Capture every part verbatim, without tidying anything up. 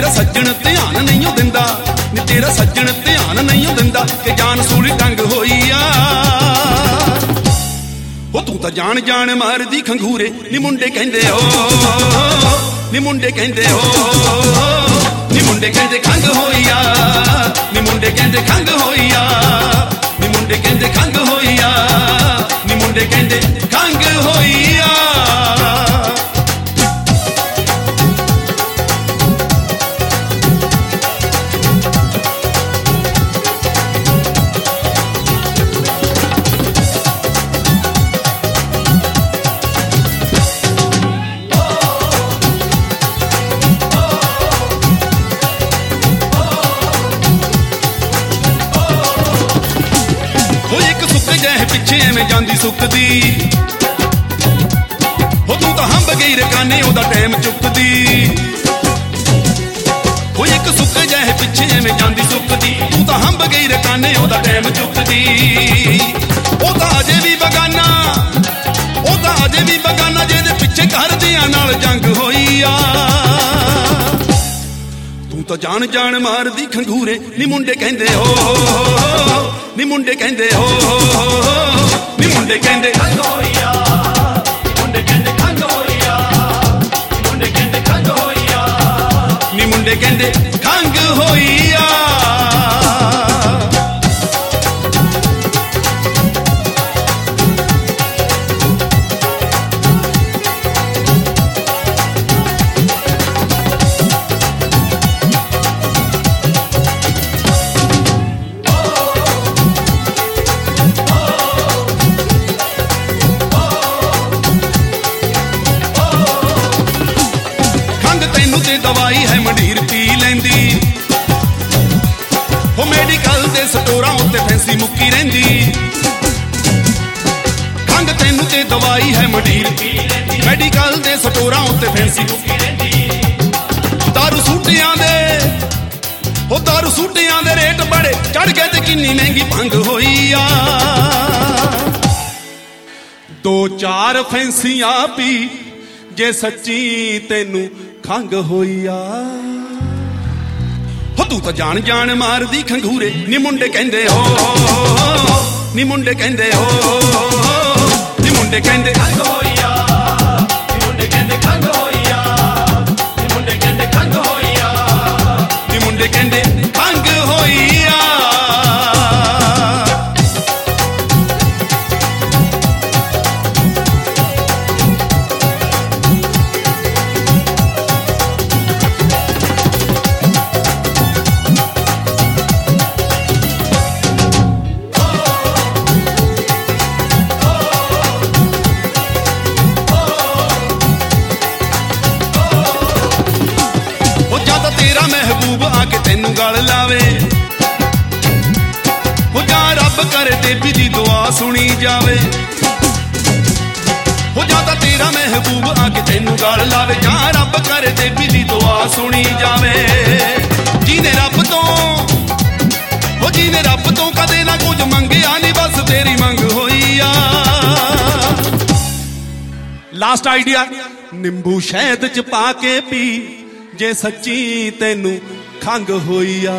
तेरा सज्जन ध्यान नहीं हो दिंदा नी तेरा सज्जन ध्यान नहीं हो दिंदा कि जान सूली टंग होई आ हो तू तां जान जान मारदी खंगूरे नी मुंडे कहंदे ओ नी मुंडे कहंदे ओ नी मुंडे कहंदे खंग होई आ नी मुंडे कहंदे खंग होई आ नी मुंडे कहंदे खंग होई आ नी मुंडे कहंदे खंग होई आ पिछे में जांदी सुकदी हो तू तो हंब गई रकाने ओदा टाइम चुकदी हो एक सुक जाए पिछे में जांदी सुकदी तू तो हंब गई रकाने ओदा टाइम चुकदी ओदा अजे भी बगाना ओदा अजे भी बगाना जेदे पिछे घर दियां नाल जंग होई आ तू तो जान जान मारदी खंगूरे नी मुंडे कहंदे हो नी मुंडे कहंदे हो नी मुंडे कहंदे खंग होई आ मुंडे कहंदे खंग होई आ मुंडे कहंदे खंग होई आ नी मुंडे कहंदे खंग होई आ दवाई है मंडीर पी लेंदी हो मेडिकल दे स्टोरां उत्ते फैंसी मुक्की रहिंदी खंग तैनू ते दवाई है मंडीर पी लेंदी मेडिकल दे स्टोरां उत्ते फैंसी मुक्की रहिंदी दारू सूटियां दे हो दारू सूटियां दे रेट बड़े चढ़ गए ते किन्नी महंगी भंग होई आ दो चार फैंसियां पी जे सच्ची तैनू खंग होई आ हो तू तो जान जान मारदी खंगूरे नी मुंडे कहंदे हो नी मुंडे कहंदे हो नी मुंडे कहंदे खंग होई आ नी मुंडे कहंदे खंग होई आ नी मुंडे कहंदे खंग होई आ नी मुंडे कहंदे खंग होई आ महबूब आके तेनू गल लावे हो जा रब करे देवी दी दुआ सुनी जावे हो जाता तेरा महबूब आके तेनू गल लावे जा रब करे देवी दी दुआ सुनी जावे जीने रब तो हो जीने रब तो कदे ना कुछ मंगिया नहीं बस तेरी मंग होई आ लास्ट आइडिया नींबू शहद च पा के पी जे सच्ची तैनू खंग होई आ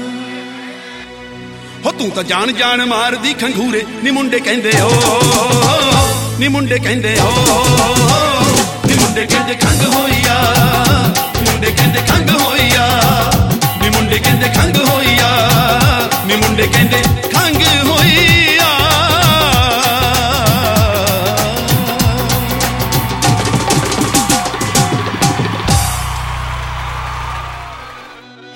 हो तू तो जान जान मारदी खंगूरे नी मुंडे कहंदे हो नी मुंडे कहंदे हो नी मुंडे कहंदे खंग होई आ नी मुंडे कहंदे खंग होई आ नी मुंडे कहंदे खंग